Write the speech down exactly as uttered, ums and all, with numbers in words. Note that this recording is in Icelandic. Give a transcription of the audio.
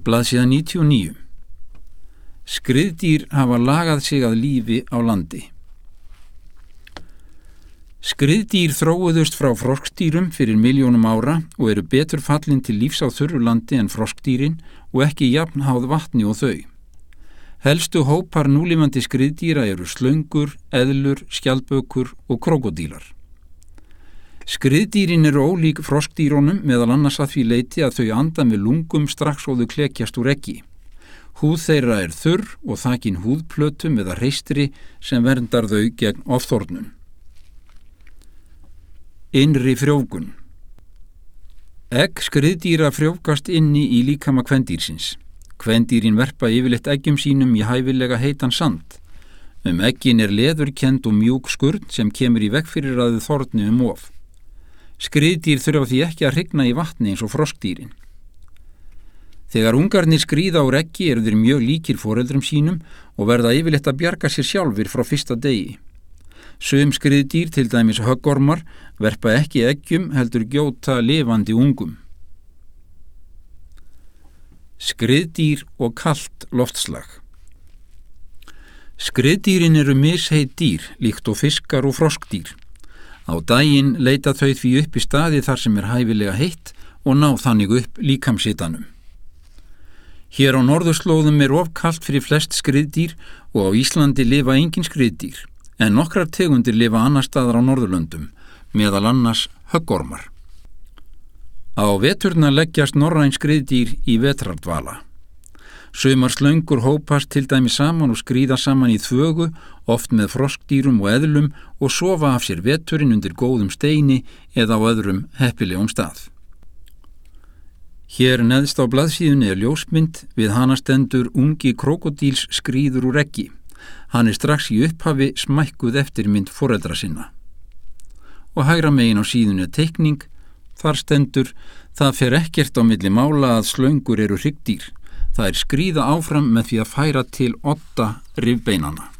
Blaðsíða níutíu og níu. Skriðdýr hafa lagað sig að lífi á landi. Skriðdýr þróuðust frá froskdýrum fyrir milljónum ára og eru betur fallin til lífs á þurru landi en froskdýrin og ekki jafn háð vatni og þau. Helstu hópar núlifandi skriðdýra eru slöngur, eðlur, skjaldbökur og krókódílar. Skriðdýrin eru ólík froskdýrunum meðal annars að því leyti að þau anda með lungum strax og þau klekjast úr eggi. Húð þeirra er þurr og þakin húðplötum eða hreistri sem verndar þau gegn ofþornun. Innri frjóvgun. Egg skriðdýra frjóvgast inni í líkama kvendýrsins. Kvendýrin verpa yfirleitt eggjum sínum í hæfilega heitan sand. Um eggin er leðurkennd og mjúk skurn sem kemur í veg fyrir að þau þorni um of. Skriðdýr þurfa því ekki að hrygna í vatni eins og froskdýrin. Þegar ungarnir skríða úr eggi eru þeir mjög líkir foreldrum sínum og verða yfirleitt að bjarga sér sjálfir frá fyrsta degi. Sum skriðdýr, til dæmis höggormar, verpa ekki eggjum heldur gjóta lifandi ungum. Skriðdýr og kalt loftslag. Skriðdýrin eru misheit dýr, líkt og fiskar og froskdýr. Á daginn leita þau því upp í staði þar sem er hæfilega heitt og ná þannig upp líkamshitanum. Hér á norðurslóðum er of kalt fyrir flest skriðdýr og á Íslandi lifa engin skriðdýr, en nokkrar tegundir lifa annar staðar á Norðurlöndum, meðal annars höggormar. Á veturna leggjast norræn skriðdýr í vetrardvala. Sumar slöngur hópast til dæmis saman og skríða saman í þvögu, oft með froskdýrum og eðlum og sofa af sér veturinn undir góðum steini eða á öðrum heppilegum stað. Hér neðst á blaðsíðunni er ljósmynd, við hana stendur ungi krókódíls skríður úr eggi. Hann er strax í upphafi smækkuð eftirmynd foreldra sinna. Og hægra megin á síðunni er teikning, þar stendur: það fer ekkert á milli mála að slöngur eru hryggdýr. Það er skríða áfram með því að færa til odda rifbeinanna.